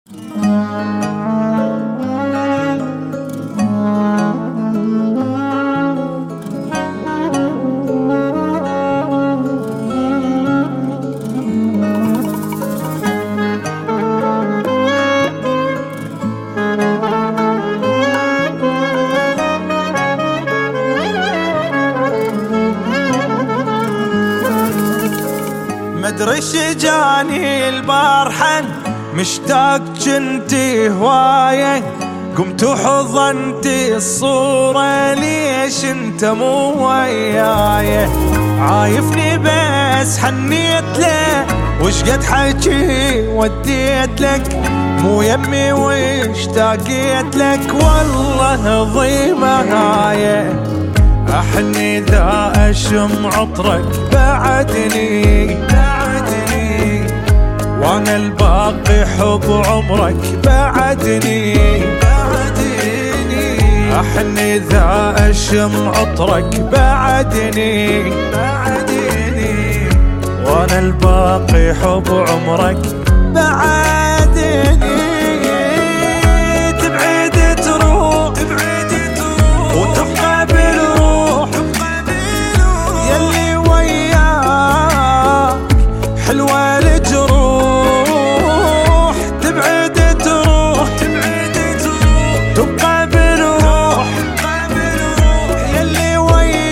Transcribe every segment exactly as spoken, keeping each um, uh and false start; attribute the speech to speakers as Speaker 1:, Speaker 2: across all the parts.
Speaker 1: مدري شجاني البارحن مشتاق جنتي هواية، قمت وحضنتي الصورة ليش انت مو وياي؟ عايفني بس حنيت له وش قد حكي وديت لك، مو يمي واشتاقيت لك والله ضيمة هاي. احني ذا اشم عطرك بعدني بعدني، وانا الباقي حب عمرك بعدني بعدني. احني ذا اشم عطرك بعدني بعدني، وانا الباقي حب عمرك بعدني. تبعد تروح تبعد تروح وتبقى بالروح يلي وياك حلوة الجروح. تبعد تروح تبعد تروح تبقى بالروح يلي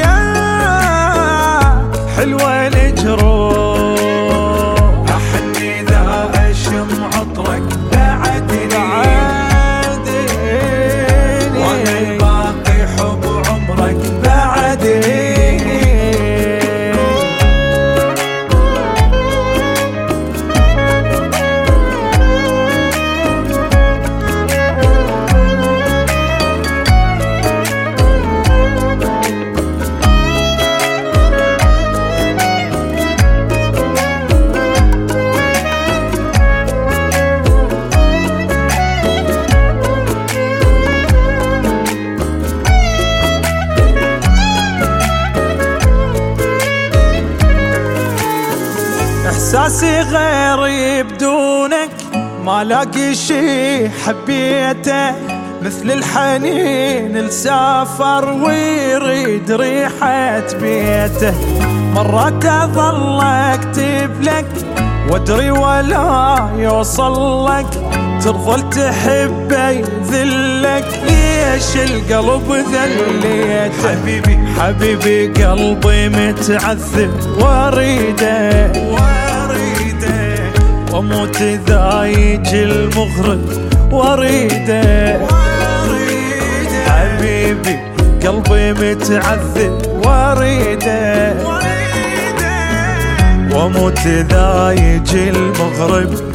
Speaker 1: وياك حلوة الجروح. أحني ذا أشم عطرك بعدني وانا الباقي حب عمرك بعدني. احساسي غير بدونك ما لاقي شي حبيته، مثل الحنين لسافر ويريد ريحة بيته. مرات اظل اكتب لك وادري ولا يوصل لك، ترضى تحبه يذلك ليش القلب ذليته. حبيبي حبيبي قلبي متعذب واريده واريده، واموت اذا يجي المغرب واريده واريده. حبيبي قلبي متعذب واريده واريده، واموت اذا يجي المغرب